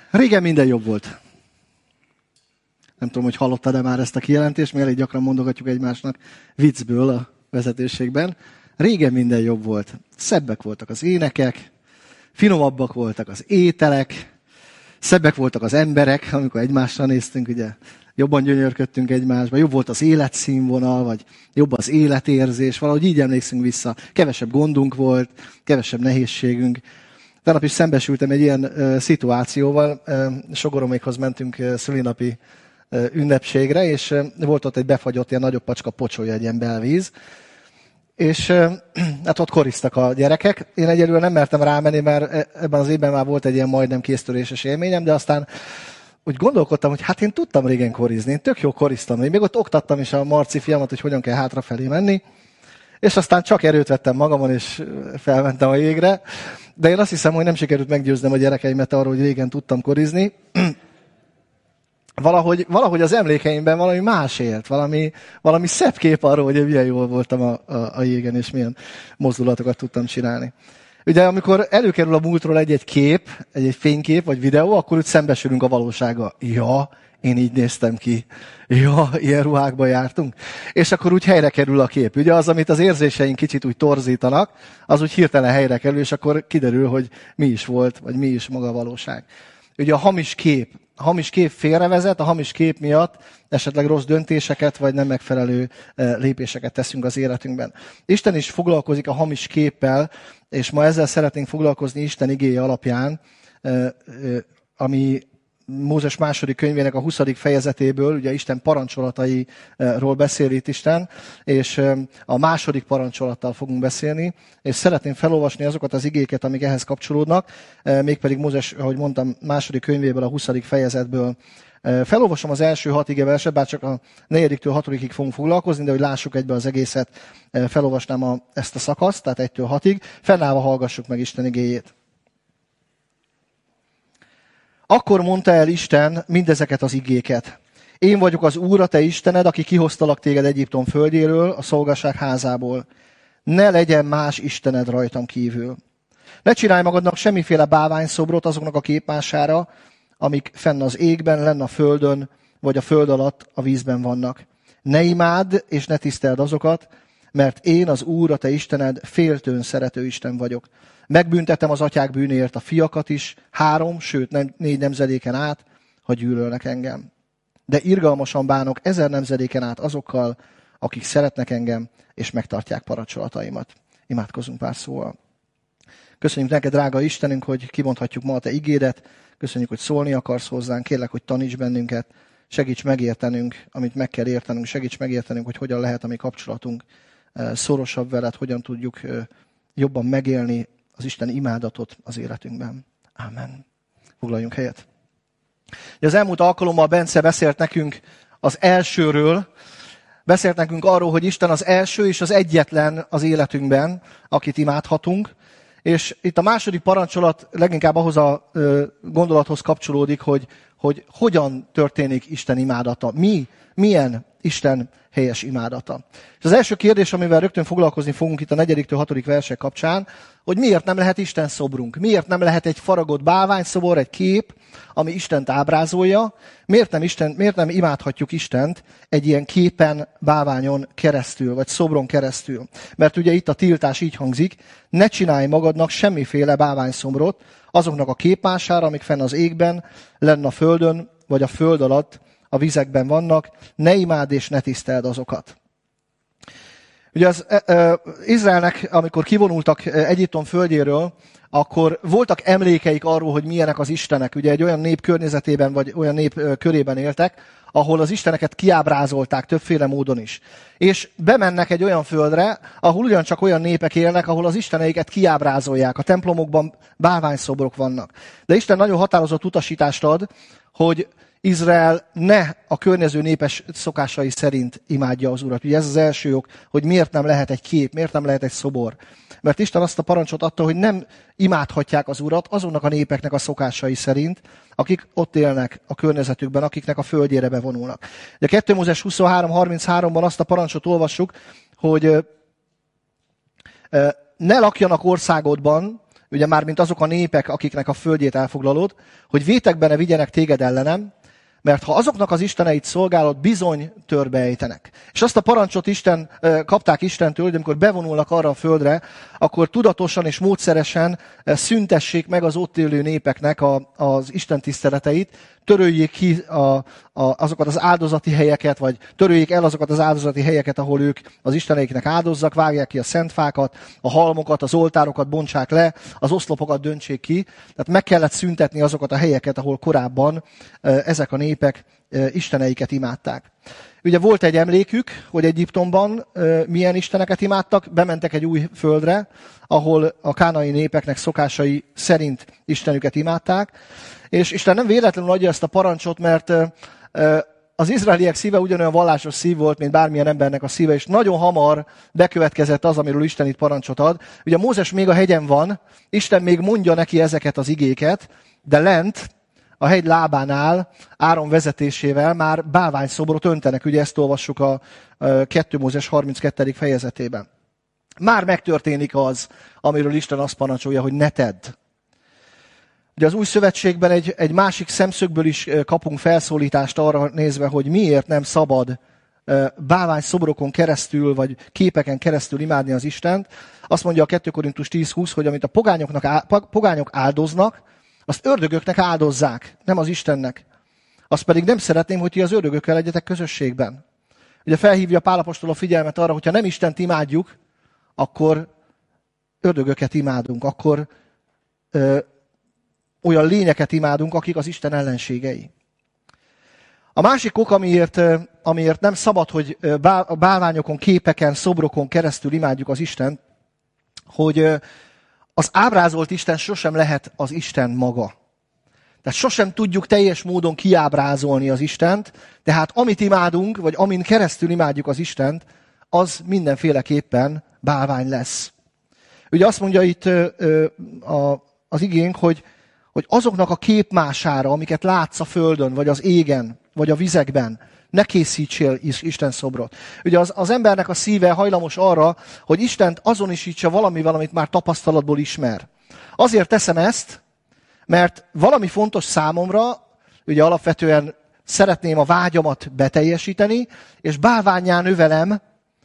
Régen minden jobb volt. Nem tudom, hogy hallottad-e már ezt a kijelentést, mi elég gyakran mondogatjuk egymásnak viccből a vezetőségben. Régen minden jobb volt. Szebbek voltak az énekek, finomabbak voltak az ételek, szebbek voltak az emberek, amikor egymásra néztünk, ugye jobban gyönyörködtünk egymásba, jobb volt az életszínvonal, vagy jobb az életérzés, valahogy így emlékszünk vissza. Kevesebb gondunk volt, kevesebb nehézségünk. Tegnap is szembesültem egy ilyen szituációval, Sogoromékhoz mentünk szülinapi ünnepségre, és volt ott egy befagyott, ilyen nagyobb pacska pocsolya, egy ilyen belvíz, és hát ott koriztak a gyerekek. Én egyelőre nem mertem rámenni, mert ebben az évben már volt egy ilyen majdnem kéztöréses élményem, de aztán úgy gondolkodtam, hogy hát én tudtam régen korizni, én tök jó koriztam. Én még ott oktattam is a Marci fiamat, hogy hogyan kell hátrafelé menni, és aztán csak erőt vettem magamon, és felmentem a jégre. De én azt hiszem, hogy nem sikerült meggyőznem a gyerekeimet arról, hogy régen tudtam korizni. Valahogy az emlékeimben valami más élt, valami szebb kép arról, hogy én milyen jól voltam a jégen, és milyen mozdulatokat tudtam csinálni. Ugye amikor előkerül a múltról egy kép, egy fénykép vagy videó, akkor úgy szembesülünk a valósággal. Ja, én így néztem ki. Ja, ilyen ruhákba jártunk. És akkor úgy helyre kerül a kép. Ugye az, amit az érzéseink kicsit úgy torzítanak, az úgy hirtelen helyre kerül, és akkor kiderül, hogy mi is volt, vagy mi is maga a valóság. Ugye a hamis kép félrevezet, a hamis kép miatt esetleg rossz döntéseket, vagy nem megfelelő lépéseket teszünk az életünkben. Isten is foglalkozik a hamis képpel, és ma ezzel szeretnénk foglalkozni Isten igéje alapján, ami Mózes második könyvének a 20. fejezetéből, ugye Isten parancsolatairól beszél itt Isten, és a második parancsolattal fogunk beszélni, és szeretném felolvasni azokat az igéket, amik ehhez kapcsolódnak, mégpedig Mózes, ahogy mondtam, második könyvéből, a 20. fejezetből. Felolvasom az első 6 igeverset, bár csak a 4-től 6-ig fogunk foglalkozni, de hogy lássuk egybe az egészet, felolvasnám ezt a szakaszt, tehát 1-től 6-ig. Fennállva hallgassuk meg Isten igéjét. Akkor mondta el Isten mindezeket az igéket. Én vagyok az Úr, a te Istened, aki kihoztalak téged Egyiptom földjéről, a szolgaság házából. Ne legyen más Istened rajtam kívül. Ne csinálj magadnak semmiféle bálványszobrot azoknak a képmására, amik fenn az égben, lenn a földön, vagy a föld alatt a vízben vannak. Ne imádd és ne tiszteld azokat, mert én az Úr, a te Istened, féltőn szerető Isten vagyok. Megbüntetem az atyák bűnéért a fiakat is, 3, sőt 4 nemzedéken át, ha gyűlölnek engem. De irgalmasan bánok 1000 nemzedéken át azokkal, akik szeretnek engem, és megtartják parancsolataimat. Imádkozunk pár szóval. Köszönjük neked, drága Istenünk, hogy kimondhatjuk ma a te igédet. Köszönjük, hogy szólni akarsz hozzánk. Kérlek, hogy taníts bennünket. Segíts megértenünk, amit meg kell értenünk. Segíts megértenünk, hogy hogyan lehet a mi kapcsolatunk szorosabb veled, hogyan tudjuk jobban megélni az Isten imádatot az életünkben. Ámen. Foglaljunk helyet. Az elmúlt alkalommal Bence beszélt nekünk az elsőről, beszélt nekünk arról, hogy Isten az első és az egyetlen az életünkben, akit imádhatunk, és itt a második parancsolat leginkább ahhoz a gondolathoz kapcsolódik, hogy hogyan történik Isten imádata. Milyen Isten helyes imádata. És az első kérdés, amivel rögtön foglalkozni fogunk itt a 4-től 6. versek kapcsán, hogy miért nem lehet Isten szobrunk? Miért nem lehet egy faragott bálványszobor, egy kép, ami Istent ábrázolja? Miért nem imádhatjuk Istent egy ilyen képen, bálványon keresztül, vagy szobron keresztül? Mert ugye itt a tiltás így hangzik, ne csinálj magadnak semmiféle bálványszobrot azoknak a képmására, amik fenn az égben, lenn a földön, vagy a föld alatt a vizekben vannak, ne imádd és ne tiszteld azokat. Ugye az Izraelnek, amikor kivonultak Egyiptom földjéről, akkor voltak emlékeik arról, hogy milyenek az istenek. Ugye egy olyan nép környezetében, vagy olyan nép körében éltek, ahol az isteneket kiábrázolták többféle módon is. És bemennek egy olyan földre, ahol ugyancsak olyan népek élnek, ahol az isteneiket kiábrázolják. A templomokban bálványszobrok vannak. De Isten nagyon határozott utasítást ad, hogy Izrael ne a környező népes szokásai szerint imádja az Urat. Ugye ez az első ok, hogy miért nem lehet egy kép, miért nem lehet egy szobor. Mert Isten azt a parancsot adta, hogy nem imádhatják az Urat azonnak a népeknek a szokásai szerint, akik ott élnek a környezetükben, akiknek a földjére bevonulnak. Ugye 2 Mózes 23:33-ban azt a parancsot olvassuk, hogy ne lakjanak országodban, ugye már mint azok a népek, akiknek a földjét elfoglalod, hogy vétekben vigyenek téged ellenem, mert ha azoknak az isteneit szolgálod, bizony törbe ejtenek. És azt a parancsot kapták Istentől, hogy amikor bevonulnak arra a földre, akkor tudatosan és módszeresen szüntessék meg az ott élő népeknek az Isten tiszteleteit, töröljék ki azokat az áldozati helyeket, vagy töröljék el azokat az áldozati helyeket, ahol ők az isteneiknek áldozzak, vágják ki a szentfákat, a halmokat, az oltárokat bontsák le, az oszlopokat döntsék ki. Tehát meg kellett szüntetni azokat a helyeket, ahol korábban ezek a népek isteneiket imádták. Ugye volt egy emlékük, hogy Egyiptomban milyen isteneket imádtak, bementek egy új földre, ahol a kánai népeknek szokásai szerint istenüket imádták, és Isten nem véletlenül adja ezt a parancsot, mert az izraeliek szíve ugyanolyan vallásos szív volt, mint bármilyen embernek a szíve, és nagyon hamar bekövetkezett az, amiről Isten itt parancsot ad. Ugye Mózes még a hegyen van, Isten még mondja neki ezeket az igéket, de lent, a hegy lábánál, Áron vezetésével már bálványszobrot öntenek. Ugye ezt olvassuk a 2 Mózes 32. fejezetében. Már megtörténik az, amiről Isten azt parancsolja, hogy ne tedd. Ugye az Új Szövetségben egy másik szemszögből is kapunk felszólítást arra nézve, hogy miért nem szabad bálványszobrokon keresztül, vagy képeken keresztül imádni az Istent. Azt mondja a 2 Korintus 10:20, hogy amit a pogányok áldoznak, azt ördögöknek áldozzák, nem az Istennek. Azt pedig nem szeretném, hogy ti az ördögökkel legyetek közösségben. Ugye felhívja Pál apostol a figyelmet arra, hogyha nem Istent imádjuk, akkor ördögöket imádunk, akkor olyan lényeket imádunk, akik az Isten ellenségei. A másik ok, amiért nem szabad, hogy bálványokon, képeken, szobrokon keresztül imádjuk az Istent, hogy az ábrázolt Isten sosem lehet az Isten maga. Tehát sosem tudjuk teljes módon kiábrázolni az Istent, tehát amit imádunk, vagy amin keresztül imádjuk az Istent, az mindenféleképpen bálvány lesz. Ugye azt mondja itt az igénk, hogy azoknak a képmására, amiket látsz a földön, vagy az égen, vagy a vizekben, ne készítsél Isten szobrot. Ugye az embernek a szíve hajlamos arra, hogy Istent azonosítsa valamivel, amit már tapasztalatból ismer. Azért teszem ezt, mert valami fontos számomra, ugye alapvetően szeretném a vágyamat beteljesíteni, és bálvánnyá növelem,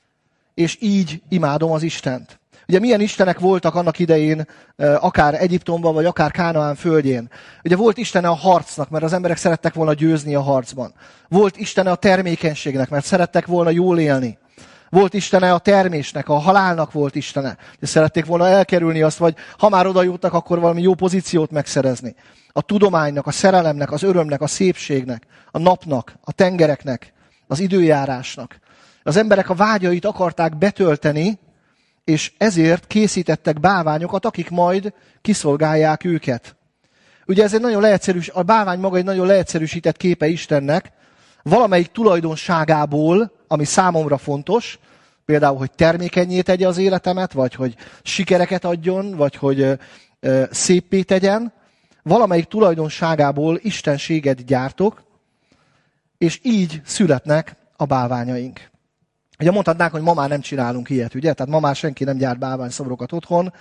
és így imádom az Istent. Ugye milyen istenek voltak annak idején, akár Egyiptomban, vagy akár Kánaán földjén. Ugye volt istene a harcnak, mert az emberek szerettek volna győzni a harcban. Volt istene a termékenységnek, mert szerettek volna jól élni. Volt istene a termésnek, a halálnak volt istene. És szerették volna elkerülni azt, vagy ha már oda jutnak, akkor valami jó pozíciót megszerezni. A tudománynak, a szerelemnek, az örömnek, a szépségnek, a napnak, a tengereknek, az időjárásnak. Az emberek a vágyait akarták betölteni, és ezért készítettek bálványokat, akik majd kiszolgálják őket. Ugye ez egy nagyon a bálvány maga egy nagyon leegyszerűsített képe Istennek, valamelyik tulajdonságából, ami számomra fontos, például, hogy termékenyé tegye az életemet, vagy hogy sikereket adjon, vagy hogy széppé tegyen, valamelyik tulajdonságából istenséget gyártok, és így születnek a bálványaink. Ugye mondhatnánk, hogy ma már nem csinálunk ilyet, ugye? Tehát ma már senki nem gyárt bálványszobrokat otthon,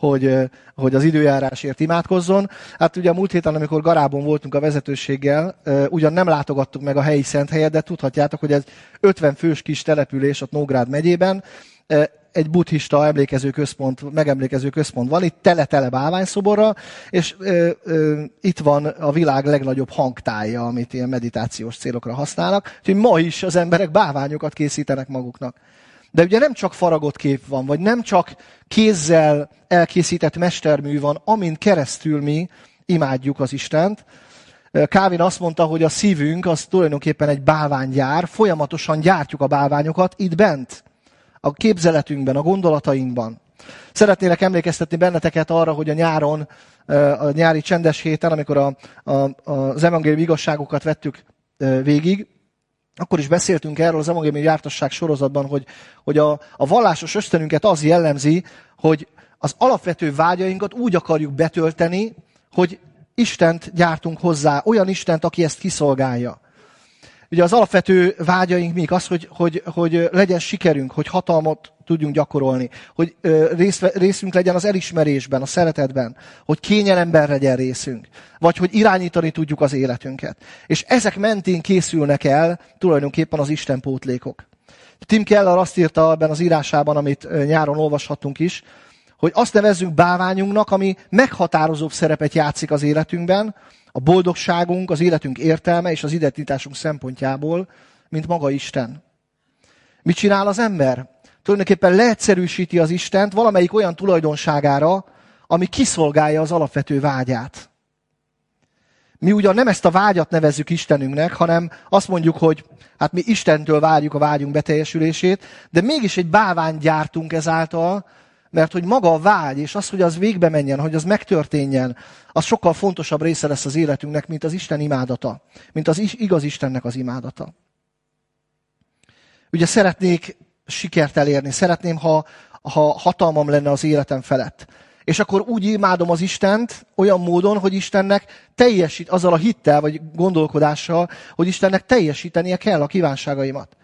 hogy az időjárásért imádkozzon. Hát ugye a múlt héten, amikor Garában voltunk a vezetőséggel, ugyan nem látogattuk meg a helyi szent helyet, de tudhatjátok, hogy ez 50 fős kis település ott Nógrád megyében, egy buddhista megemlékező központ van, itt tele-tele bálványszoborra, és itt van a világ legnagyobb hangtája, amit ilyen meditációs célokra használnak. Úgyhogy ma is az emberek bálványokat készítenek maguknak. De ugye nem csak faragott kép van, vagy nem csak kézzel elkészített mestermű van, amin keresztül mi imádjuk az Istent. Calvin azt mondta, hogy a szívünk az tulajdonképpen egy bálványgyár, folyamatosan gyártjuk a bálványokat itt bent, a képzeletünkben, a gondolatainkban. Szeretnélek emlékeztetni benneteket arra, hogy a nyáron, a nyári csendes héten, amikor az evangélium igazságokat vettük végig, akkor is beszéltünk erről az evangéliumi jártasság sorozatban, hogy a vallásos ösztönünket az jellemzi, hogy az alapvető vágyainkat úgy akarjuk betölteni, hogy Istent gyártunk hozzá, olyan Istent, aki ezt kiszolgálja. Ugye az alapvető vágyaink mik? Az, hogy legyen sikerünk, hogy hatalmat tudjunk gyakorolni, hogy részünk legyen az elismerésben, a szeretetben, hogy kényelemben legyen részünk, vagy hogy irányítani tudjuk az életünket. És ezek mentén készülnek el tulajdonképpen az Isten pótlékok. Tim Keller azt írta ebben az írásában, amit nyáron olvashattunk is, hogy azt nevezzünk bálványunknak, ami meghatározóbb szerepet játszik az életünkben, a boldogságunk, az életünk értelme és az identitásunk szempontjából, mint maga Isten. Mit csinál az ember? Tulajdonképpen leegyszerűsíti az Istent valamelyik olyan tulajdonságára, ami kiszolgálja az alapvető vágyát. Mi ugyan nem ezt a vágyat nevezzük Istenünknek, hanem azt mondjuk, hogy hát mi Istentől várjuk a vágyunk beteljesülését, de mégis egy bálványt gyártunk ezáltal, mert hogy maga a vágy, és az, hogy az végbe menjen, hogy az megtörténjen, az sokkal fontosabb része lesz az életünknek, mint az Isten imádata, mint az igaz Istennek az imádata. Ugye szeretnék sikert elérni, szeretném, ha hatalmam lenne az életem felett. És akkor úgy imádom az Istent olyan módon, hogy Istennek teljesít, azzal a hittel vagy gondolkodással, hogy Istennek teljesítenie kell a kívánságaimat.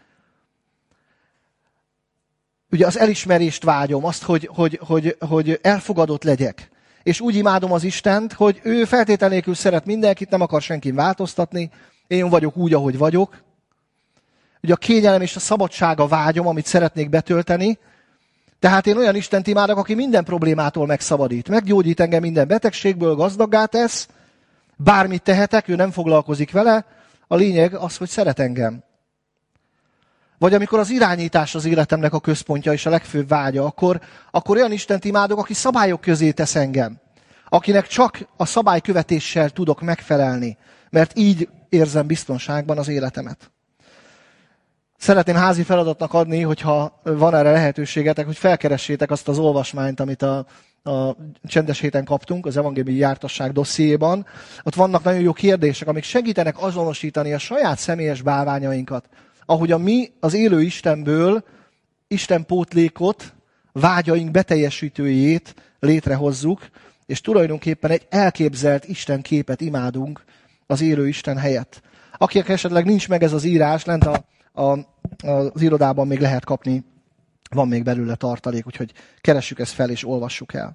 Ugye az elismerést vágyom, azt, hogy elfogadott legyek. És úgy imádom az Istent, hogy ő feltétel nélkül szeret mindenkit, nem akar senkin változtatni, én vagyok úgy, ahogy vagyok. Ugye a kényelem és a szabadsága vágyom, amit szeretnék betölteni. Tehát én olyan Istent imádok, aki minden problémától megszabadít. Meggyógyít engem minden betegségből, gazdaggá tesz, bármit tehetek, ő nem foglalkozik vele. A lényeg az, hogy szeret engem. Vagy amikor az irányítás az életemnek a központja és a legfőbb vágya, akkor olyan Istent imádok, aki szabályok közé tesz engem. Akinek csak a szabálykövetéssel tudok megfelelni, mert így érzem biztonságban az életemet. Szeretném házi feladatnak adni, hogyha van erre lehetőségetek, hogy felkeressétek azt az olvasmányt, amit a csendes héten kaptunk, az evangéliumi jártasság dossziéban. Ott vannak nagyon jó kérdések, amik segítenek azonosítani a saját személyes bálványainkat. Ahogyan mi az élő Istenből Isten pótlékot, vágyaink beteljesítőjét létrehozzuk, és tulajdonképpen egy elképzelt Isten képet imádunk az élő Isten helyett. Akik esetleg nincs meg ez az írás, lent az irodában még lehet kapni, van még belőle tartalék, úgyhogy keressük ezt fel és olvassuk el.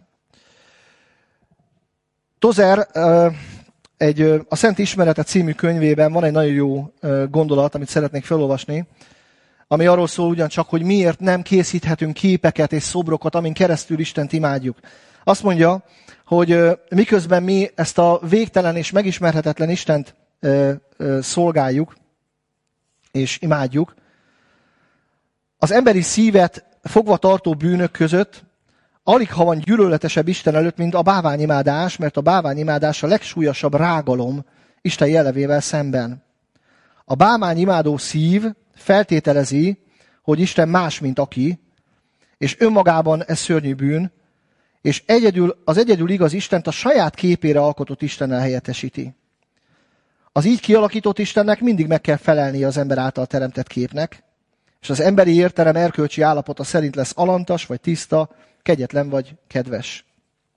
Tozer a Szent Ismerete című könyvében van egy nagyon jó gondolat, amit szeretnék felolvasni, ami arról szól ugyancsak, hogy miért nem készíthetünk képeket és szobrokat, amin keresztül Istent imádjuk. Azt mondja, hogy miközben mi ezt a végtelen és megismerhetetlen Istent szolgáljuk és imádjuk, az emberi szívet fogva tartó bűnök között alig ha van gyűlöletesebb Isten előtt, mint a bálványimádás, mert a bálványimádás a legsúlyosabb rágalom Isten jellevével szemben. A bálványimádó szív feltételezi, hogy Isten más, mint aki, és önmagában ez szörnyű bűn, és az egyedül igaz Istent a saját képére alkotott Istennel helyettesíti. Az így kialakított Istennek mindig meg kell felelnie az ember által teremtett képnek, és az emberi értelem erkölcsi állapota szerint lesz alantas, vagy tiszta, kegyetlen vagy kedves.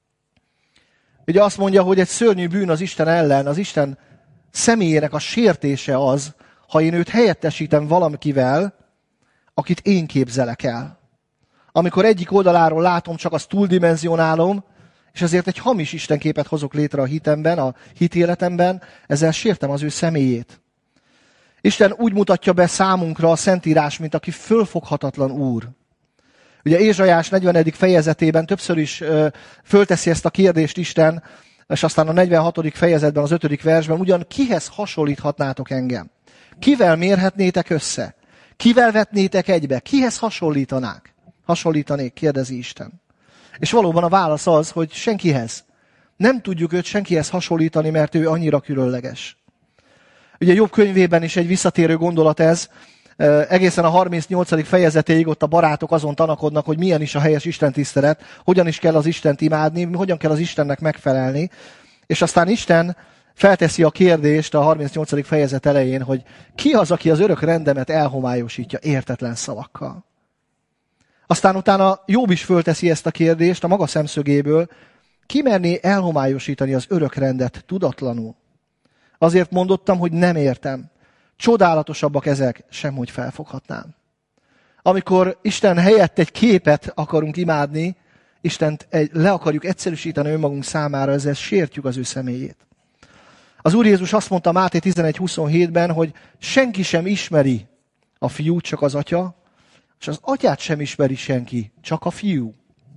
Ugye azt mondja, hogy egy szörnyű bűn az Isten ellen, az Isten személyének a sértése az, ha én őt helyettesítem valakivel, akit én képzelek el. Amikor egyik oldaláról látom, csak azt túldimenzionálom, és ezért egy hamis istenképet hozok létre a hitemben, a hitéletemben, ezzel sértem az ő személyét. Isten úgy mutatja be számunkra a Szentírás, mint aki fölfoghatatlan úr. Ugye Ézsaiás 40. fejezetében többször is fölteszi ezt a kérdést Isten, és aztán a 46. fejezetben, az 5. versben, ugyan kihez hasonlíthatnátok engem? Kivel mérhetnétek össze? Kivel vetnétek egybe? Kihez hasonlítanék, kérdezi Isten. És valóban a válasz az, hogy senkihez. Nem tudjuk őt senkihez hasonlítani, mert ő annyira különleges. Ugye Jobb könyvében is egy visszatérő gondolat ez, egészen a 38. fejezetéig ott a barátok azon tanakodnak, hogy milyen is a helyes istentisztelet, hogyan is kell az Istent imádni, hogyan kell az Istennek megfelelni. És aztán Isten felteszi a kérdést a 38. fejezet elején, hogy ki az, aki az örök rendemet elhomályosítja értetlen szavakkal. Aztán utána Jobb is fölteszi ezt a kérdést a maga szemszögéből, ki merné elhomályosítani az örök rendet tudatlanul. Azért mondottam, hogy nem értem. Csodálatosabbak ezek, semhogy felfoghatnám. Amikor Isten helyett egy képet akarunk imádni, Istent le akarjuk egyszerűsíteni önmagunk számára, ezzel sértjük az ő személyét. Az Úr Jézus azt mondta Máté 11:27-ben, hogy senki sem ismeri a fiút, csak az atya, és az atyát sem ismeri senki, csak a fiú.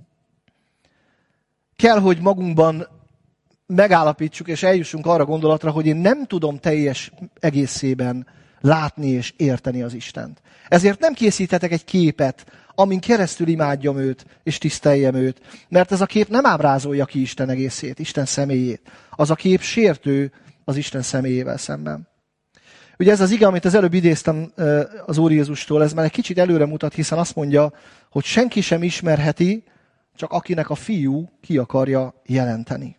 Kell, hogy magunkban megállapítsuk és eljussunk arra gondolatra, hogy én nem tudom teljes egészében látni és érteni az Istent. Ezért nem készíthetek egy képet, amin keresztül imádjam őt és tiszteljem őt, mert ez a kép nem ábrázolja ki Isten egészét, Isten személyét. Az a kép sértő az Isten személyével szemben. Ugye ez az ige, amit az előbb idéztem az Úr Jézustól, ez már egy kicsit előre mutat, hiszen azt mondja, hogy senki sem ismerheti, csak akinek a fiú ki akarja jelenteni.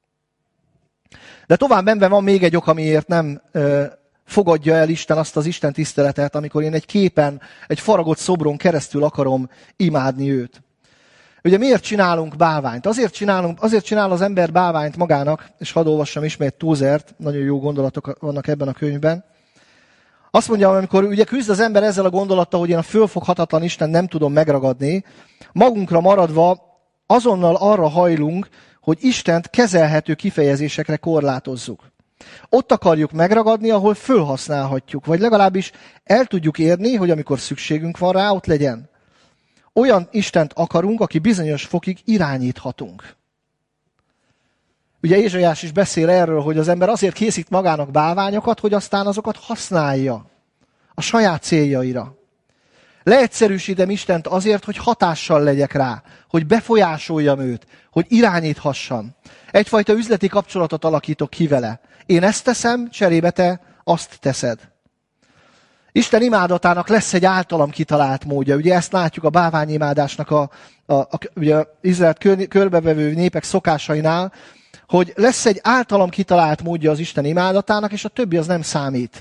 De tovább benben van még egy ok, amiért nem fogadja el Isten azt az Isten tiszteletet, amikor én egy képen, egy faragott szobron keresztül akarom imádni őt. Ugye miért csinálunk bálványt? Azért csinál az ember bálványt magának, és hadd olvassam ismét Tózert, nagyon jó gondolatok vannak ebben a könyvben. Azt mondja, amikor ugye küzd az ember ezzel a gondolattal, hogy én a fölfoghatatlan Isten nem tudom megragadni, magunkra maradva azonnal arra hajlunk, hogy Istent kezelhető kifejezésekre korlátozzuk. Ott akarjuk megragadni, ahol fölhasználhatjuk, vagy legalábbis el tudjuk érni, hogy amikor szükségünk van rá, ott legyen. Olyan Istent akarunk, aki bizonyos fokig irányíthatunk. Ugye Ézsaiás is beszél erről, hogy az ember azért készít magának bálványokat, hogy aztán azokat használja a saját céljaira. Leegyszerűsítem Istent azért, hogy hatással legyek rá, hogy befolyásoljam őt, hogy irányíthassam. Egyfajta üzleti kapcsolatot alakítok ki vele. Én ezt teszem, cserébe te azt teszed. Isten imádatának lesz egy általam kitalált módja. Ugye ezt látjuk a bálványimádásnak ugye Izraelt körbevevő népek szokásainál, hogy lesz egy általam kitalált módja az Isten imádatának, és a többi az nem számít.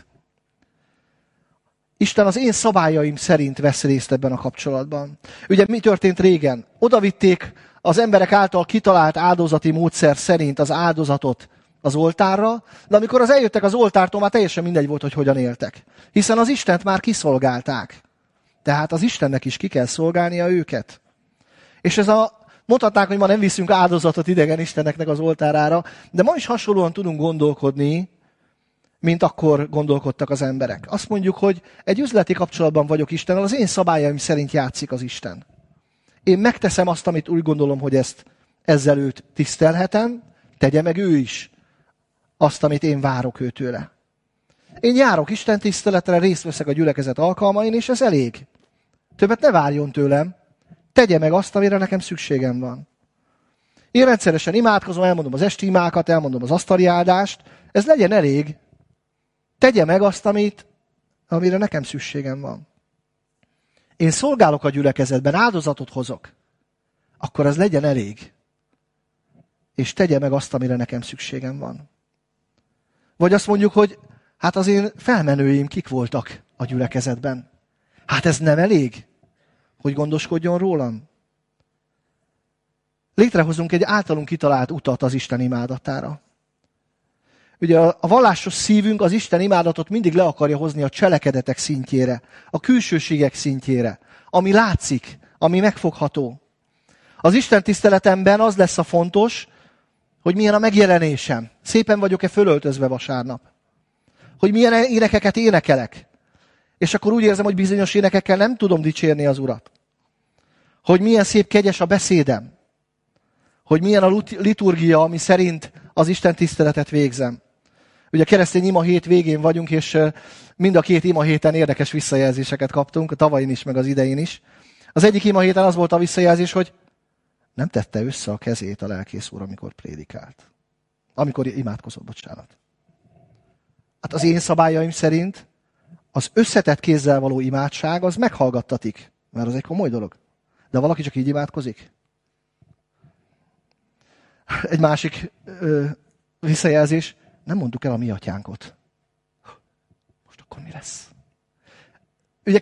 Isten az én szabályaim szerint vesz részt ebben a kapcsolatban. Ugye mi történt régen? Odavitték az emberek által kitalált áldozati módszer szerint az áldozatot az oltárra, de amikor az eljöttek az oltártól, már teljesen mindegy volt, hogy hogyan éltek. Hiszen az Istent már kiszolgálták. Tehát az Istennek is ki kell szolgálnia őket. És mondhatnák, hogy ma nem viszünk áldozatot idegen isteneknek az oltárára, de ma is hasonlóan tudunk gondolkodni, mint akkor gondolkodtak az emberek. Azt mondjuk, hogy egy üzleti kapcsolatban vagyok Istennel, az én szabályaim szerint játszik az Isten. Én megteszem azt, amit úgy gondolom, hogy ezzel őt tisztelhetem, tegye meg ő is azt, amit én várok őtőle. Én járok Isten tiszteletre, részt veszek a gyülekezet alkalmain, és ez elég. Többet ne várjon tőlem, tegye meg azt, amire nekem szükségem van. Én rendszeresen imádkozom, elmondom az esti imákat, elmondom az asztali áldást, ez legyen elég. Tegye meg azt, amire nekem szükségem van. Én szolgálok a gyülekezetben, áldozatot hozok, akkor ez legyen elég. És tegye meg azt, amire nekem szükségem van. Vagy azt mondjuk, hogy hát az én felmenőim kik voltak a gyülekezetben. Hát ez nem elég, hogy gondoskodjon rólam. Létrehozunk egy általunk kitalált utat az Isten imádatára. Ugye a vallásos szívünk az Isten imádatot mindig le akarja hozni a cselekedetek szintjére, a külsőségek szintjére, ami látszik, ami megfogható. Az Isten tiszteletemben az lesz a fontos, hogy milyen a megjelenésem. Szépen vagyok-e fölöltözve vasárnap? Hogy milyen énekeket énekelek? És akkor úgy érzem, hogy bizonyos énekekkel nem tudom dicsérni az Urat. Hogy milyen szép kegyes a beszédem. Hogy milyen a liturgia, ami szerint az Isten tiszteletet végzem. Ugye a keresztény ima hét végén vagyunk, és mind a két ima héten érdekes visszajelzéseket kaptunk, a tavalyin is, meg az idején is. Az egyik ima héten az volt a visszajelzés, hogy nem tette össze a kezét a lelkész úr, amikor prédikált. Amikor imádkozott, bocsánat. Hát az én szabályaim szerint az összetett kézzel való imádság az meghallgattatik, mert az egy komoly dolog. De valaki csak így imádkozik? Egy másik visszajelzés, nem mondtuk el a mi atyánkot. Most akkor mi lesz? Ugye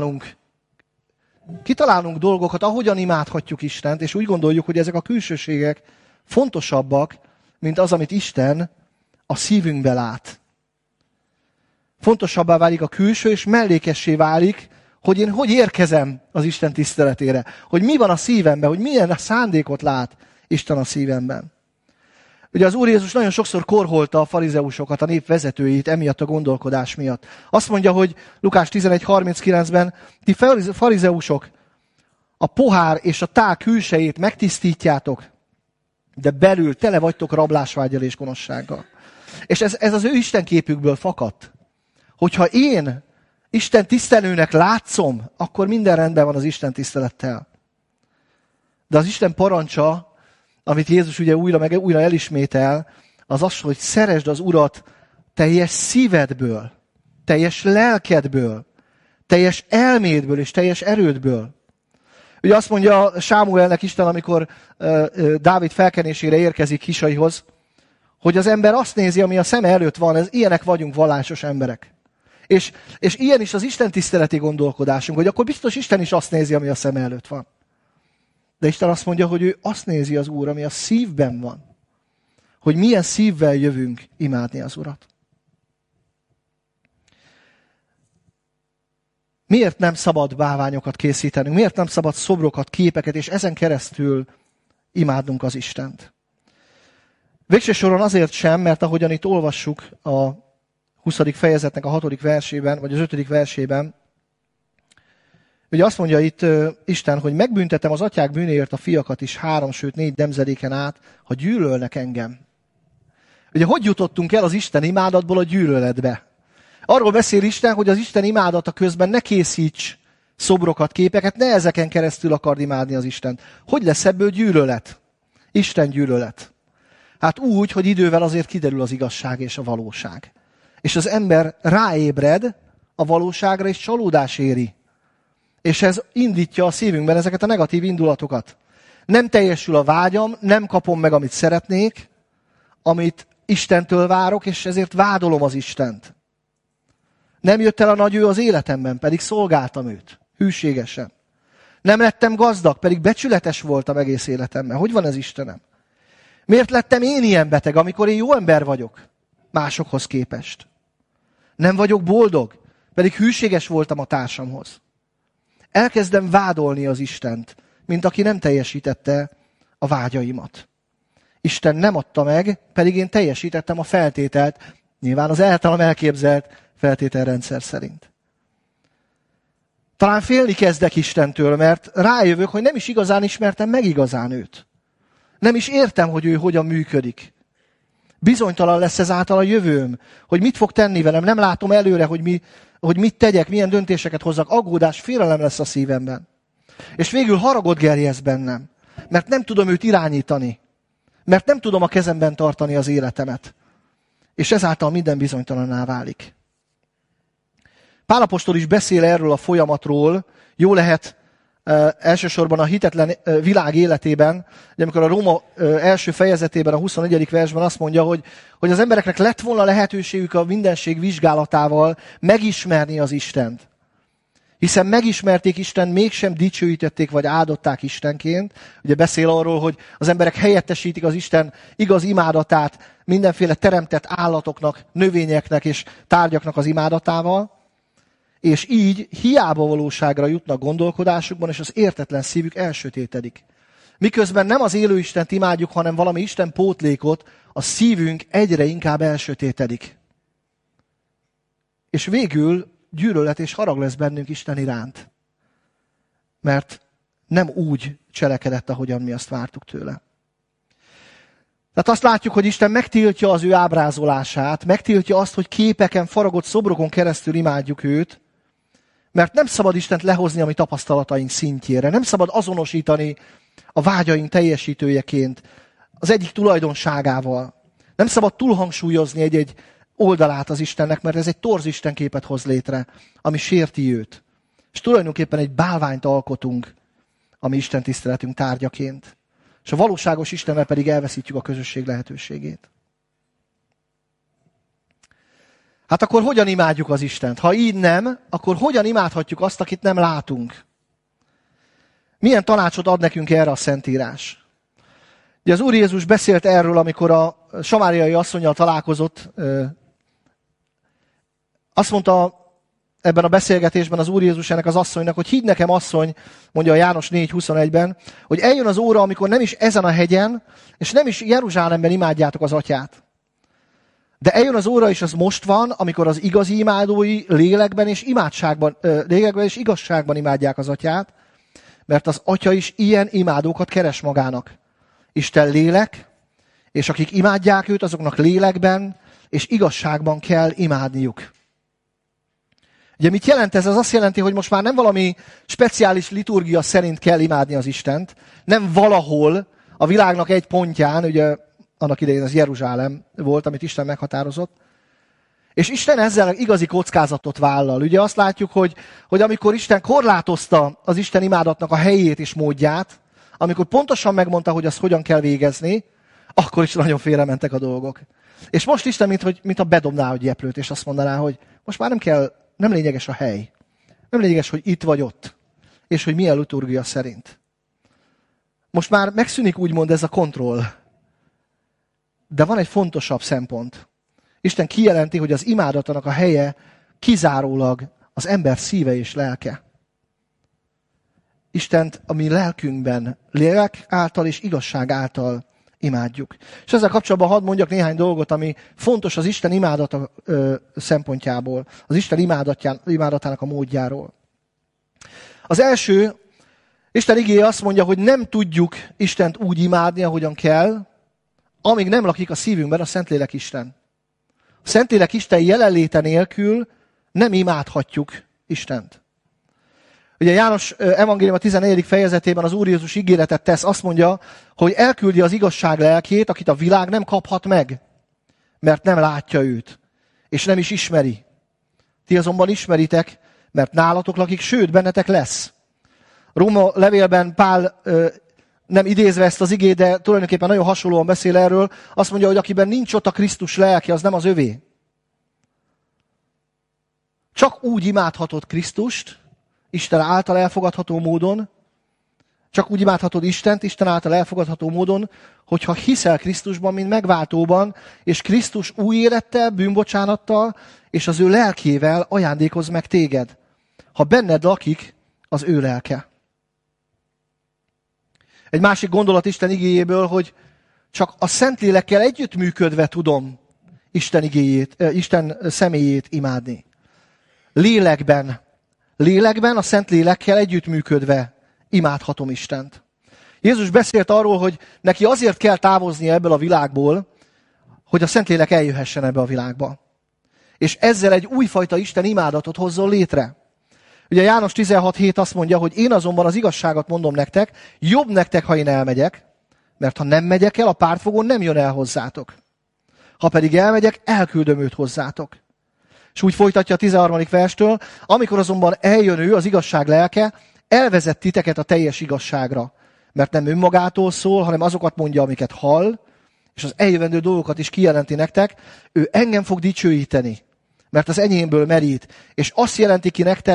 kitalálunk dolgokat, ahogyan imádhatjuk Istent, és úgy gondoljuk, hogy ezek a külsőségek fontosabbak, mint az, amit Isten a szívünkbe lát. Fontosabbá válik a külső, és mellékessé válik, hogy én hogy érkezem az Isten tiszteletére. Hogy mi van a szívemben, hogy milyen a szándékot lát Isten a szívemben. Ugye az Úr Jézus nagyon sokszor korholta a farizeusokat, a nép vezetőit emiatt a gondolkodás miatt. Azt mondja, hogy Lukás 11.39-ben, ti farizeusok a pohár és a tál külsejét megtisztítjátok, de belül tele vagytok rablásvággyal és gonoszsággal. És ez az ő Isten képükből fakadt. Hogyha én Isten tisztelőnek látszom, akkor minden rendben van az Isten tisztelettel. De az Isten parancsa, amit Jézus ugye újra elismétel, az az, hogy szeresd az Urat teljes szívedből, teljes lelkedből, teljes elmédből és teljes erődből. Ugye azt mondja Sámuelnek Isten, amikor Dávid felkenésére érkezik Kisaihoz, hogy az ember azt nézi, ami a szeme előtt van, ilyenek vagyunk vallásos emberek. És ilyen is az Isten tiszteleti gondolkodásunk, hogy akkor biztos Isten is azt nézi, ami a szeme előtt van. De Isten azt mondja, hogy ő azt nézi az Úr, ami a szívben van. Hogy milyen szívvel jövünk imádni az Urat. Miért nem szabad bálványokat készítenünk? Miért nem szabad szobrokat, képeket, és ezen keresztül imádnunk az Istent? Végső soron azért sem, mert ahogyan itt olvassuk a 20. fejezetnek a 6. versében, vagy az 5. versében, ugye azt mondja itt Isten, hogy megbüntetem az atyák bűnéért a fiakat is 3, sőt 4 nemzedéken át, ha gyűlölnek engem. Ugye hogy jutottunk el az Isten imádatból a gyűlöletbe? Arról beszél Isten, hogy az Isten imádata közben ne készíts szobrokat, képeket, ne ezeken keresztül akard imádni az Istent. Hogy lesz ebből gyűlölet? Isten gyűlölet. Hát úgy, hogy idővel azért kiderül az igazság és a valóság. És az ember ráébred a valóságra, és csalódás éri. És ez indítja a szívünkben ezeket a negatív indulatokat. Nem teljesül a vágyam, nem kapom meg, amit szeretnék, amit Istentől várok, és ezért vádolom az Istent. Nem jött el a nagy ő az életemben, pedig szolgáltam őt, hűségesen. Nem lettem gazdag, pedig becsületes voltam egész életemben. Hogy van ez Istenem? Miért lettem én ilyen beteg, amikor én jó ember vagyok másokhoz képest? Nem vagyok boldog, pedig hűséges voltam a társamhoz. Elkezdem vádolni az Istent, mint aki nem teljesítette a vágyaimat. Isten nem adta meg, pedig én teljesítettem a feltételt, nyilván az általam elképzelt feltételrendszer szerint. Talán félni kezdek Istentől, mert rájövök, hogy nem is igazán ismertem meg igazán őt. Nem is értem, hogy ő hogyan működik. Bizonytalan lesz ezáltal a jövőm, hogy mit fog tenni velem. Nem látom előre, hogy mit tegyek, milyen döntéseket hozzak. Aggódás, félelem lesz a szívemben. És végül haragot gerjeszt bennem, mert nem tudom őt irányítani. Mert nem tudom a kezemben tartani az életemet. És ezáltal minden bizonytalanná válik. Pál apostol is beszél erről a folyamatról, jó lehet elsősorban a hitetlen világ életében, de amikor a Róma első fejezetében, a 24. versben azt mondja, hogy az embereknek lett volna lehetőségük a mindenség vizsgálatával megismerni az Istent. Hiszen megismerték Istent, mégsem dicsőítették vagy áldották Istenként. Ugye beszél arról, hogy az emberek helyettesítik az Isten igaz imádatát mindenféle teremtett állatoknak, növényeknek és tárgyaknak az imádatával. És így hiába valóságra jutnak gondolkodásukban, és az értetlen szívük elsötétedik. Miközben nem az élő Istent imádjuk, hanem valami Isten pótlékot, a szívünk egyre inkább elsötétedik. És végül gyűlölet és harag lesz bennünk Isten iránt. Mert nem úgy cselekedett, ahogyan mi azt vártuk tőle. Tehát azt látjuk, hogy Isten megtiltja az ő ábrázolását, megtiltja azt, hogy képeken, faragott szobrokon keresztül imádjuk őt, mert nem szabad Istent lehozni a mi tapasztalataink szintjére. Nem szabad azonosítani a vágyaink teljesítőjeként az egyik tulajdonságával. Nem szabad túlhangsúlyozni egy-egy oldalát az Istennek, mert ez egy torz istenképet hoz létre, ami sérti őt. És tulajdonképpen egy bálványt alkotunk a mi Isten tiszteletünk tárgyaként. És a valóságos Istennel pedig elveszítjük a közösség lehetőségét. Hát akkor hogyan imádjuk az Istent? Ha így nem, akkor hogyan imádhatjuk azt, akit nem látunk? Milyen tanácsot ad nekünk erre a Szentírás? Ugye az Úr Jézus beszélt erről, amikor a samáriai asszonnyal találkozott, Azt mondta ebben a beszélgetésben az Úr Jézus ennek az asszonynak, hogy hidd nekem, asszony, mondja a János 4:21-ben, hogy eljön az óra, amikor nem is ezen a hegyen, és nem is Jeruzsálemben imádjátok az atyát. De eljön az óra, és az most van, amikor az igazi imádói lélekben és igazságban imádják az atyát, mert az atya is ilyen imádókat keres magának. Isten lélek, és akik imádják őt, azoknak lélekben és igazságban kell imádniuk. Ugye mit jelent ez? Ez azt jelenti, hogy most már nem valami speciális liturgia szerint kell imádni az Istent, nem valahol a világnak egy pontján, ugye annak idején az Jeruzsálem volt, amit Isten meghatározott, és Isten ezzel igazi kockázatot vállal. Ugye azt látjuk, hogy amikor Isten korlátozta az Isten imádatnak a helyét és módját, amikor pontosan megmondta, hogy azt hogyan kell végezni, akkor is nagyon félrementek a dolgok. És most Isten, mint a bedobná a gyeplőt, és azt mondaná, hogy most már nem lényeges a hely. Nem lényeges, hogy itt vagy ott, és hogy milyen liturgia szerint. Most már megszűnik úgymond ez a kontroll. De van egy fontosabb szempont. Isten kijelenti, hogy az imádatának a helye kizárólag az ember szíve és lelke. Istent a mi lelkünkben, lélek által és igazság által imádjuk. És ezzel kapcsolatban hadd mondjak néhány dolgot, ami fontos az Isten imádata szempontjából, az Isten imádatának a módjáról. Az első, Isten igéje azt mondja, hogy nem tudjuk Istent úgy imádni, ahogyan kell, amíg nem lakik a szívünkben a Szentlélek Isten. A Szentlélek Isten jelenléte nélkül nem imádhatjuk Istent. Ugye János evangélium a 14. fejezetében az Úr Jézus ígéretet tesz, azt mondja, hogy elküldi az igazság lelkét, akit a világ nem kaphat meg, mert nem látja őt, és nem is ismeri. Ti azonban ismeritek, mert nálatok lakik, sőt, bennetek lesz. Róma levélben Pál nem idézve ezt az igét, de tulajdonképpen nagyon hasonlóan beszél erről, azt mondja, hogy akiben nincs ott a Krisztus lelke, az nem az övé. Csak úgy imádhatod Krisztust, Isten által elfogadható módon, csak úgy imádhatod Istent, Isten által elfogadható módon, hogyha hiszel Krisztusban, mint megváltóban, és Krisztus új élettel, bűnbocsánattal, és az ő lelkével ajándékoz meg téged. Ha benned lakik az ő lelke. Egy másik gondolat Isten igéjéből, hogy csak a Szentlélekkel együttműködve tudom Isten személyét imádni. Lélekben a Szentlélekkel együttműködve imádhatom Istent. Jézus beszélt arról, hogy neki azért kell távoznia ebből a világból, hogy a Szentlélek eljöhessen ebbe a világba. És ezzel egy újfajta Isten imádatot hozzon létre. Ugye János 16:7 azt mondja, hogy én azonban az igazságot mondom nektek, jobb nektek, ha én elmegyek, mert ha nem megyek el, a pártfogón nem jön el hozzátok. Ha pedig elmegyek, elküldöm őt hozzátok. És úgy folytatja a 13. verstől, amikor azonban eljön ő, az igazság lelke, elvezet titeket a teljes igazságra. Mert nem önmagától szól, hanem azokat mondja, amiket hall, és az eljövendő dolgokat is kijelenti nektek. Ő engem fog dicsőíteni, mert az enyémből merít. És azt jelenti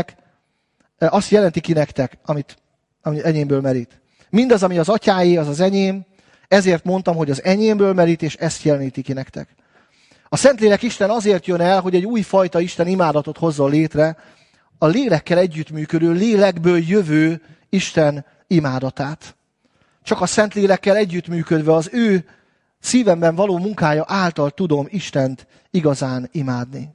ki nektek, amit enyémből merít. Mindaz, ami az atyáé, az az enyém, ezért mondtam, hogy az enyémből merít, és ezt jeleníti ki nektek. A Szentlélek Isten azért jön el, hogy egy újfajta Isten imádatot hozzon létre, a lélekkel együttműködő, lélekből jövő Isten imádatát. Csak a Szentlélekkel együttműködve az ő szívemben való munkája által tudom Istent igazán imádni.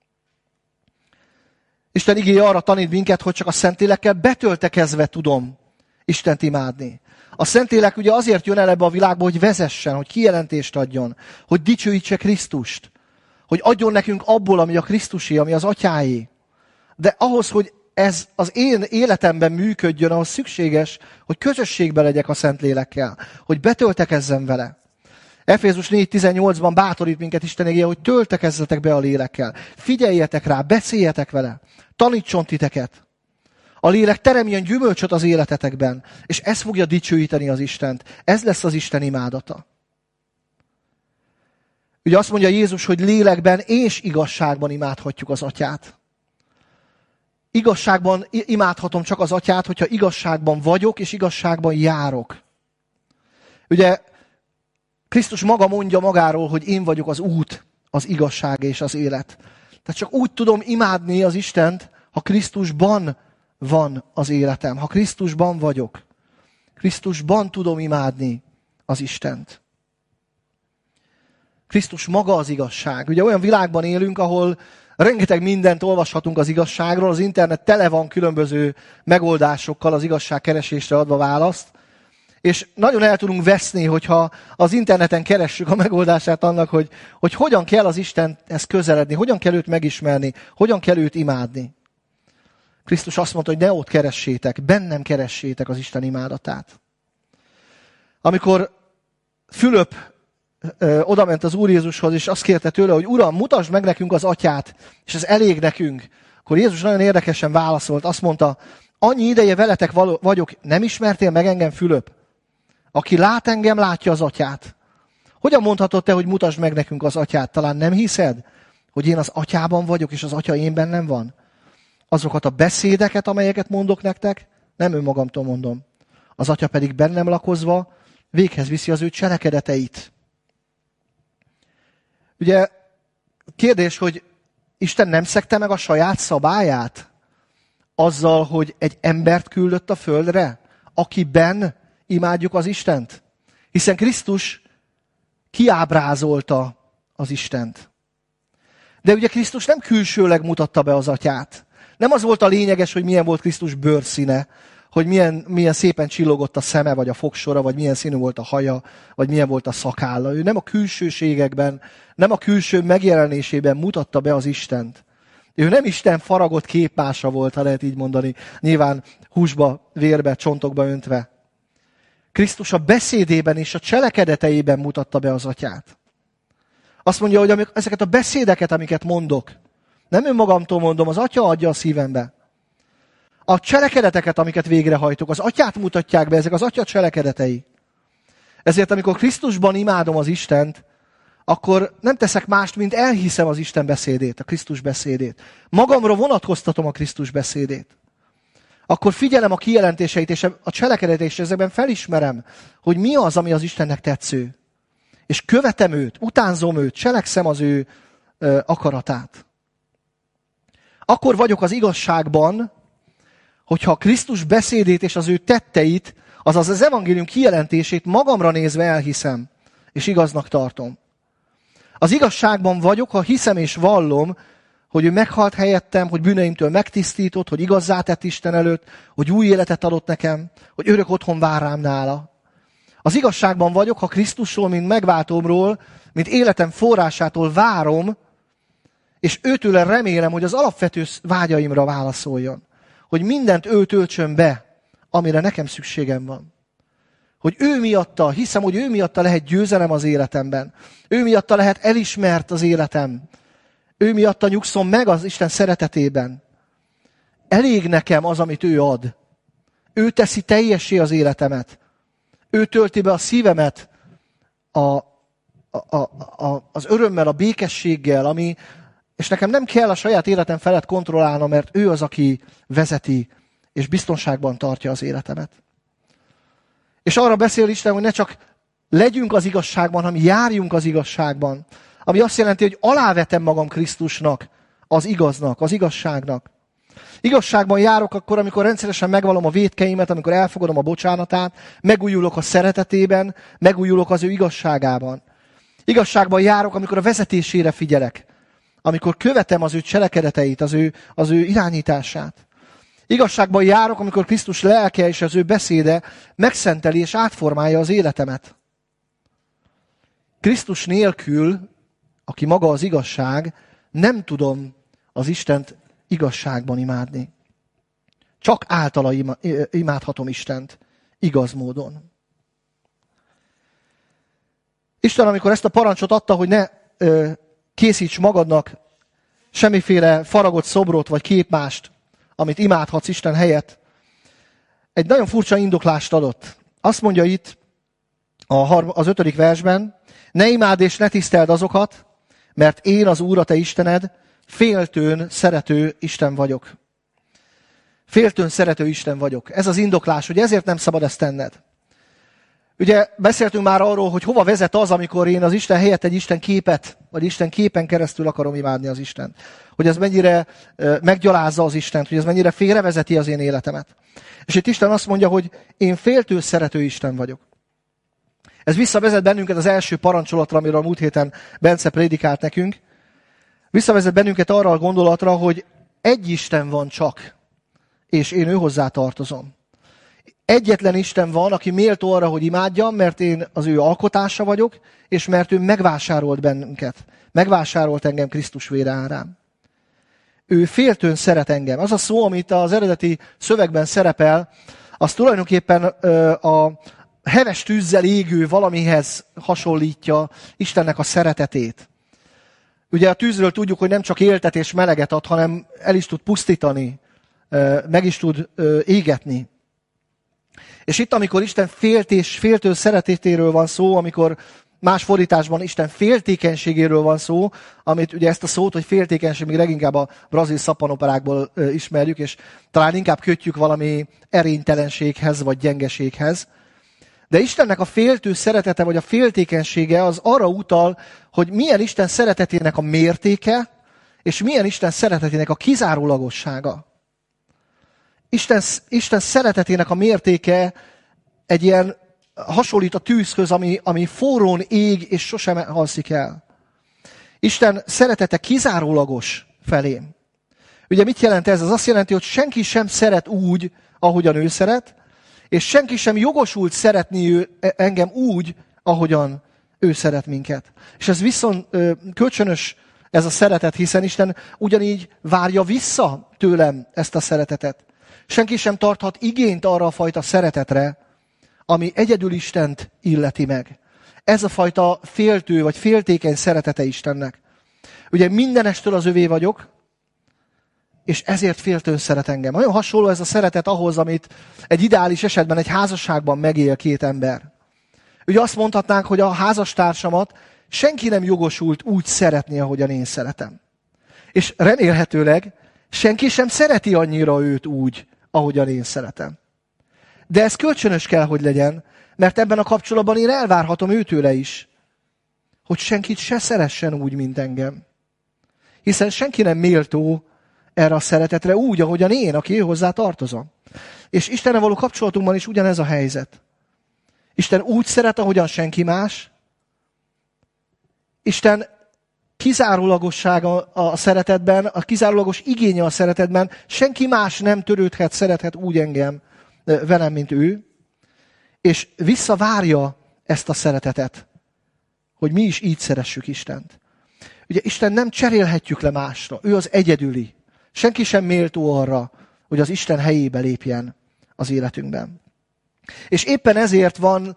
Isten igéje arra tanít minket, hogy csak a Szentlélekkel betöltekezve tudom Istent imádni. A Szentlélek ugye azért jön el ebbe a világba, hogy vezessen, hogy kijelentést adjon, hogy dicsőítse Krisztust, hogy adjon nekünk abból, ami a Krisztusé, ami az atyáé. De ahhoz, hogy ez az én életemben működjön, ahhoz szükséges, hogy közösségben legyek a Szentlélekkel, hogy betöltekezzem vele. Efézus 4:18-ban bátorít minket Isten igéje, hogy töltekezzetek be a lélekkel. Figyeljetek rá, beszéljetek vele, tanítson titeket. A lélek teremjen gyümölcsöt az életetekben, és ez fogja dicsőíteni az Istent. Ez lesz az Isten imádata. Ugye azt mondja Jézus, hogy lélekben és igazságban imádhatjuk az atyát. Igazságban imádhatom csak az atyát, hogyha igazságban vagyok, és igazságban járok. Ugye Krisztus maga mondja magáról, hogy én vagyok az út, az igazság és az élet. Tehát csak úgy tudom imádni az Istent, ha Krisztusban van az életem, ha Krisztusban vagyok. Krisztusban tudom imádni az Istent. Krisztus maga az igazság. Ugye olyan világban élünk, ahol rengeteg mindent olvashatunk az igazságról, az internet tele van különböző megoldásokkal az igazságkeresésre adva választ, és nagyon el tudunk veszni, hogyha az interneten keressük a megoldását annak, hogy hogyan kell az Istenhez közeledni, hogyan kell őt megismerni, hogyan kell őt imádni. Krisztus azt mondta, hogy ne ott keressétek, bennem keressétek az Isten imádatát. Amikor Fülöp odament az Úr Jézushoz, és azt kérte tőle, hogy Uram, mutasd meg nekünk az Atyát, és ez elég nekünk. Akkor Jézus nagyon érdekesen válaszolt, azt mondta, annyi ideje veletek vagyok, nem ismertél meg engem, Fülöp? Aki lát engem, látja az Atyát. Hogyan mondhatod te, hogy mutasd meg nekünk az Atyát? Talán nem hiszed, hogy én az Atyában vagyok, és az Atya én bennem van? Azokat a beszédeket, amelyeket mondok nektek, nem önmagamtól mondom. Az Atya pedig bennem lakozva véghez viszi az ő cselekedeteit. Ugye kérdés, hogy Isten nem szegte meg a saját szabályát azzal, hogy egy embert küldött a földre, akiben imádjuk az Istent? Hiszen Krisztus kiábrázolta az Istent. De ugye Krisztus nem külsőleg mutatta be az Atyát. Nem az volt a lényeges, hogy milyen volt Krisztus bőrszíne, hogy milyen szépen csillogott a szeme, vagy a fogsora, vagy milyen színű volt a haja, vagy milyen volt a szakálla. Ő nem a külsőségekben, nem a külső megjelenésében mutatta be az Istent. Ő nem Isten faragott képmása volt, ha lehet így mondani, nyilván húsba, vérbe, csontokba öntve. Krisztus a beszédében és a cselekedeteiben mutatta be az Atyát. Azt mondja, hogy ezeket a beszédeket, amiket mondok, nem önmagamtól mondom, az Atya adja a szívembe. A cselekedeteket, amiket végrehajtok, az Atyát mutatják be, ezek az Atya cselekedetei. Ezért, amikor Krisztusban imádom az Istent, akkor nem teszek mást, mint elhiszem az Isten beszédét, a Krisztus beszédét. Magamra vonatkoztatom a Krisztus beszédét. Akkor figyelem a kijelentéseit és a cselekedeteit, és ezekben felismerem, hogy mi az, ami az Istennek tetsző. És követem őt, utánzom őt, cselekszem az ő akaratát. Akkor vagyok az igazságban, hogyha Krisztus beszédét és az ő tetteit, azaz az evangélium kijelentését magamra nézve elhiszem, és igaznak tartom. Az igazságban vagyok, ha hiszem és vallom, hogy ő meghalt helyettem, hogy bűneimtől megtisztított, hogy igazzá tett Isten előtt, hogy új életet adott nekem, hogy örök otthon vár rám nála. Az igazságban vagyok, ha Krisztusról, mint megváltómról, mint életem forrásától várom, és őtőle remélem, hogy az alapvető vágyaimra válaszoljon. Hogy mindent ő töltsön be, amire nekem szükségem van. Hogy ő miatta, hiszem, hogy ő miatta lehet győzelem az életemben. Ő miatta lehet elismert az életem. Ő miatta nyugszom meg az Isten szeretetében. Elég nekem az, amit ő ad. Ő teszi teljessé az életemet. Ő tölti be a szívemet az örömmel, a békességgel, és nekem nem kell a saját életem felett kontrollálnom, mert ő az, aki vezeti és biztonságban tartja az életemet. És arra beszél Isten, hogy ne csak legyünk az igazságban, hanem járjunk az igazságban. Ami azt jelenti, hogy alávetem magam Krisztusnak, az igaznak, az igazságnak. Igazságban járok akkor, amikor rendszeresen megvallom a vétkeimet, amikor elfogadom a bocsánatát, megújulok a szeretetében, megújulok az ő igazságában. Igazságban járok, amikor a vezetésére figyelek, amikor követem az ő cselekedeteit, az ő irányítását. Igazságban járok, amikor Krisztus lelke és az ő beszéde megszenteli és átformálja az életemet. Krisztus nélkül, aki maga az igazság, nem tudom az Istent igazságban imádni. Csak általa imádhatom Istent igaz módon. Isten, amikor ezt a parancsot adta, hogy ne készíts magadnak semmiféle faragott szobrot vagy képmást, amit imádhatsz Isten helyett, egy nagyon furcsa indoklást adott. Azt mondja itt az 5. versben, ne imádd és ne tiszteld azokat, mert én az Úr, a te Istened, féltőn szerető Isten vagyok. Féltőn szerető Isten vagyok. Ez az indoklás, hogy ezért nem szabad ezt tenned. Ugye beszéltünk már arról, hogy hova vezet az, amikor én az Isten helyett egy Isten képet, vagy Isten képen keresztül akarom imádni az Istent. Hogy ez mennyire meggyalázza az Istent, hogy ez mennyire félrevezeti az én életemet. És itt Isten azt mondja, hogy én féltő szerető Isten vagyok. Ez visszavezet bennünket az első parancsolatra, amiről a múlt héten Bence prédikált nekünk. Visszavezet bennünket arra a gondolatra, hogy egy Isten van csak, és én őhozzá tartozom. Egyetlen Isten van, aki méltó arra, hogy imádjam, mert én az ő alkotása vagyok, és mert ő megvásárolt bennünket. Megvásárolt engem Krisztus vére árán. Ő féltőn szeret engem. Az a szó, amit az eredeti szövegben szerepel, az tulajdonképpen a heves tűzzel égő valamihez hasonlítja Istennek a szeretetét. Ugye a tűzről tudjuk, hogy nem csak éltet és meleget ad, hanem el is tud pusztítani, meg is tud égetni. És itt, amikor Isten féltő szeretetéről van szó, amikor más fordításban Isten féltékenységéről van szó, amit ugye ezt a szót, hogy féltékenység, még leginkább a brazil szappanoperákból ismerjük, és talán inkább kötjük valami erénytelenséghez, vagy gyengeséghez. De Istennek a féltő szeretete, vagy a féltékenysége az arra utal, hogy milyen Isten szeretetének a mértéke, és milyen Isten szeretetének a kizárólagossága. Isten szeretetének a mértéke egy ilyen hasonlít a tűzhöz, ami forrón ég, és sosem halszik el. Isten szeretete kizárólagos felém. Ugye mit jelent ez? Az azt jelenti, hogy senki sem szeret úgy, ahogyan ő szeret, és senki sem jogosult szeretni engem úgy, ahogyan ő szeret minket. És ez viszont kölcsönös ez a szeretet, hiszen Isten ugyanígy várja vissza tőlem ezt a szeretetet. Senki sem tarthat igényt arra a fajta szeretetre, ami egyedül Istent illeti meg. Ez a fajta féltő vagy féltékeny szeretete Istennek. Ugye mindenestől az övé vagyok, és ezért féltőn szeret engem. Nagyon hasonló ez a szeretet ahhoz, amit egy ideális esetben egy házasságban megél két ember. Ugye azt mondhatnánk, hogy a házastársamat senki nem jogosult úgy szeretni, ahogyan én szeretem. És remélhetőleg senki sem szereti annyira őt úgy, ahogyan én szeretem. De ez kölcsönös kell, hogy legyen, mert ebben a kapcsolatban én elvárhatom őtőle is, hogy senkit se szeressen úgy, mint engem. Hiszen senki nem méltó erre a szeretetre úgy, ahogyan én, aki hozzá tartozom. És Istennel való kapcsolatunkban is ugyanez a helyzet. Isten úgy szeret, ahogyan senki más. Isten kizárólagossága a szeretetben, a kizárólagos igénye a szeretetben, senki más nem törődhet, szerethet úgy engem velem, mint ő, és visszavárja ezt a szeretetet, hogy mi is így szeressük Istent. Ugye Isten nem cserélhetjük le másra, ő az egyedüli. Senki sem méltó arra, hogy az Isten helyébe lépjen az életünkben. És éppen ezért van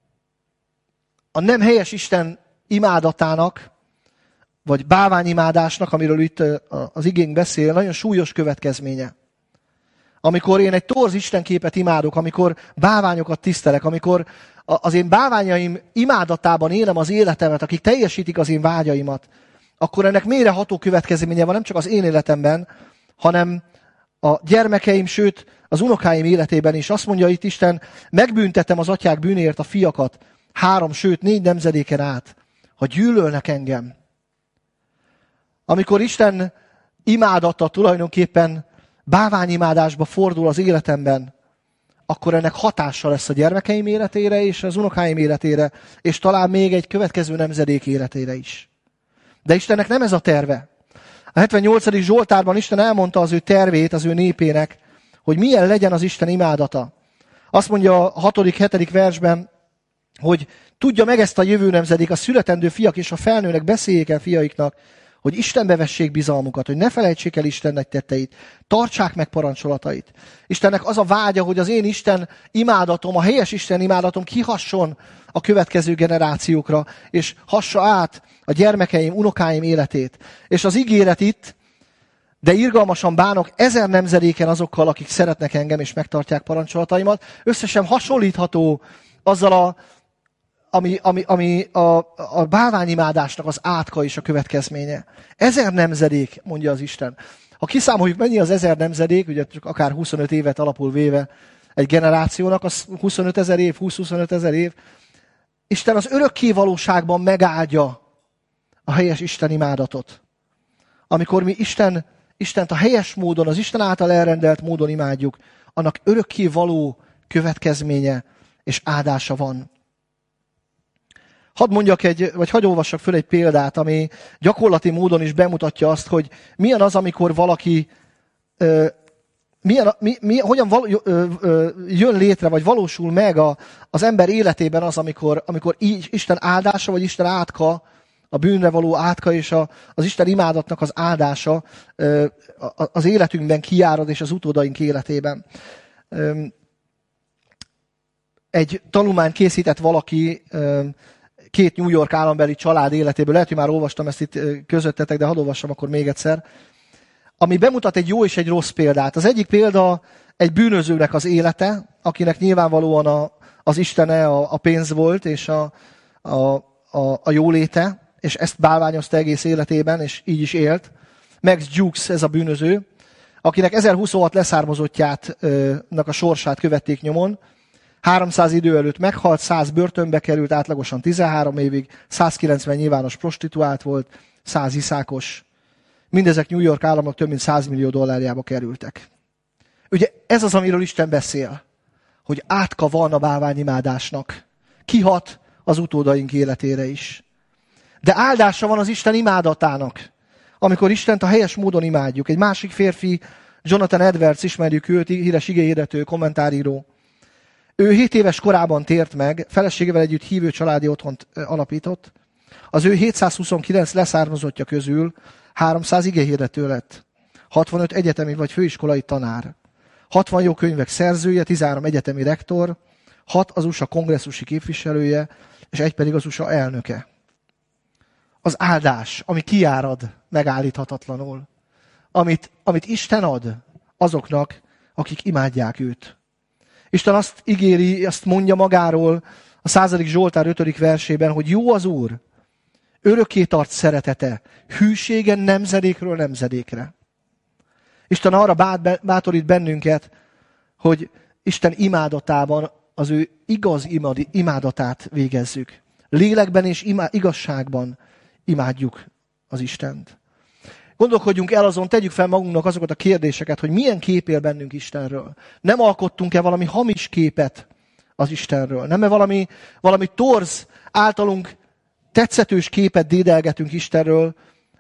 a nem helyes Isten imádatának, vagy bálványimádásnak, amiről itt az igénk beszél, nagyon súlyos következménye. Amikor én egy torz istenképet imádok, amikor bálványokat tisztelek, amikor az én bálványaim imádatában élem az életemet, akik teljesítik az én vágyaimat, akkor ennek mélyreható következménye van nem csak az én életemben, hanem a gyermekeim, sőt az unokáim életében is. Azt mondja itt Isten, megbüntetem az atyák bűnért a fiakat 3, sőt 4 nemzedéken át, ha gyűlölnek engem. Amikor Isten imádata tulajdonképpen bálványimádásba fordul az életemben, akkor ennek hatása lesz a gyermekeim életére és az unokáim életére, és talán még egy következő nemzedék életére is. De Istennek nem ez a terve. A 78. Zsoltárban Isten elmondta az ő tervét az ő népének, hogy milyen legyen az Isten imádata. Azt mondja a 6.-7. versben, hogy tudja meg ezt a jövő nemzedék, a születendő fiak és a felnőnek beszéljék el fiaiknak, hogy Istenbe vessék bizalmukat, hogy ne felejtsék el Isten nagy tetteit, tartsák meg parancsolatait. Istennek az a vágya, hogy az én Isten imádatom, a helyes Isten imádatom kihasson a következő generációkra, és hassa át a gyermekeim, unokáim életét. És az ígéret itt, de irgalmasan bánok 1000 nemzedéken azokkal, akik szeretnek engem és megtartják parancsolataimat, összesen hasonlítható azzal ami a bálványimádásnak az átka és a következménye. 1000 nemzedék, mondja az Isten. Ha kiszámoljuk, mennyi az 1000 nemzedék, ugye csak akár 25 évet alapul véve egy generációnak, az 25 000 év, 20-25 000 év. Isten az örökké valóságban megáldja a helyes Isten imádatot. Amikor mi Istent a helyes módon, az Isten által elrendelt módon imádjuk, annak örökké való következménye és áldása van. Hadd mondjak hadd olvassak föl egy példát, ami gyakorlati módon is bemutatja azt, hogy milyen az, amikor valaki jön létre, vagy valósul meg az ember életében az, amikor Isten áldása, vagy Isten átka, a bűnre való átka és az Isten imádatnak az áldása az életünkben kijárad, és az utódaink életében. Egy tanulmányt készített valaki 2 New York állambeli család életéből. Lehet, hogy már olvastam ezt itt közöttetek, de hadd olvassam akkor még egyszer. Ami bemutat egy jó és egy rossz példát. Az egyik példa egy bűnözőnek az élete, akinek nyilvánvalóan az istene a pénz volt, és a jóléte, és ezt bálványozta egész életében, és így is élt. Max Jukes, ez a bűnöző, akinek 1026 leszármazottjának a sorsát követték nyomon. 300 idő előtt meghalt, 100 börtönbe került, átlagosan 13 évig, 190 nyilvános prostituált volt, 100 iszákos. Mindezek New York államnak több mint $100 millió kerültek. Ugye ez az, amiről Isten beszél, hogy átka van a bálványimádásnak. Kihat az utódaink életére is. De áldása van az Isten imádatának, amikor Istent a helyes módon imádjuk. Egy másik férfi, Jonathan Edwards, ismerjük őt, híres igéhirdető, kommentáríró. Ő 7 éves korában tért meg, feleségével együtt hívő családi otthont alapított. Az ő 729 leszármazottja közül 300 igéhirdető lett. 65 egyetemi vagy főiskolai tanár. 60 jó könyvek szerzője, 13 egyetemi rektor, 6 az USA kongresszusi képviselője, és 1 pedig az USA elnöke. Az áldás, ami kijárad megállíthatatlanul, amit Isten ad azoknak, akik imádják őt. Isten azt ígéri, azt mondja magáról a 100. Zsoltár 5. versében, hogy jó az Úr, örökké tart szeretete, hűsége nemzedékről nemzedékre. Isten arra bátorít bennünket, hogy Isten imádatában az ő igaz imádatát végezzük. Lélekben és igazságban imádjuk az Istent. Gondolkodjunk el azon, tegyük fel magunknak azokat a kérdéseket, hogy milyen kép él bennünk Istenről. Nem alkottunk-e valami hamis képet az Istenről? Nem-e valami torz általunk tetszetős képet dédelgetünk Istenről,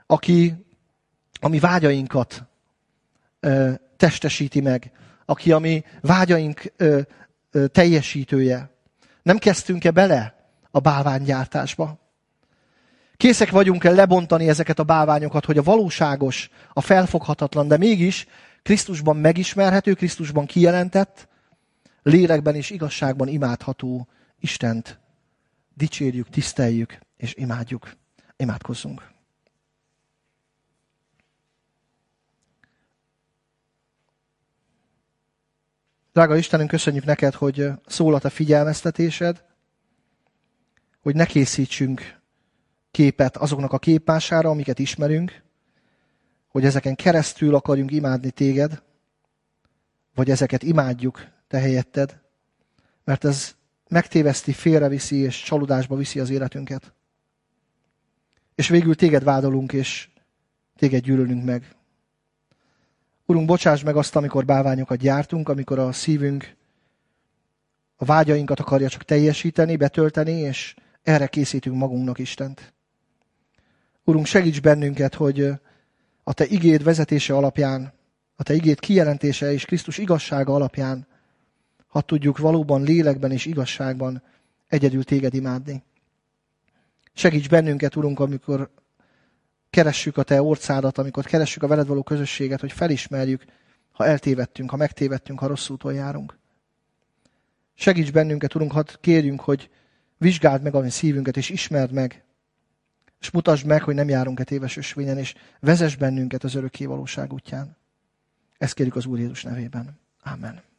ami vágyainkat testesíti meg, aki a mi vágyaink teljesítője. Nem kezdtünk-e bele a bálványgyártásba? Készek vagyunk-e lebontani ezeket a bálványokat, hogy a valóságos, a felfoghatatlan, de mégis Krisztusban megismerhető, Krisztusban kijelentett, lélekben és igazságban imádható Istent dicsérjük, tiszteljük és imádjuk. Imádkozzunk. Drága Istenünk, köszönjük neked, hogy szól a te figyelmeztetésed, hogy ne készítsünk képet azoknak a képmására, amiket ismerünk, hogy ezeken keresztül akarjunk imádni téged, vagy ezeket imádjuk te helyetted, mert ez megtéveszti, félreviszi és csalódásba viszi az életünket. És végül téged vádolunk, és téged gyűlölünk meg. Urunk, bocsáss meg azt, amikor bálványokat gyártunk, amikor a szívünk a vágyainkat akarja csak teljesíteni, betölteni, és erre készítünk magunknak Istent. Urunk, segíts bennünket, hogy a te igéd vezetése alapján, a te igéd kijelentése és Krisztus igazsága alapján, ha tudjuk valóban lélekben és igazságban egyedül téged imádni. Segíts bennünket, Urunk, amikor keressük a te orcádat, amikor keressük a veled való közösséget, hogy felismerjük, ha eltévedtünk, ha megtévedtünk, ha rossz úton járunk. Segíts bennünket, Urunk, hadd kérjünk, hogy vizsgáld meg a mi szívünket, és ismerd meg, és mutasd meg, hogy nem járunk-e téves ösvényen, és vezess bennünket az örökké valóság útján. Ezt kérjük az Úr Jézus nevében. Amen.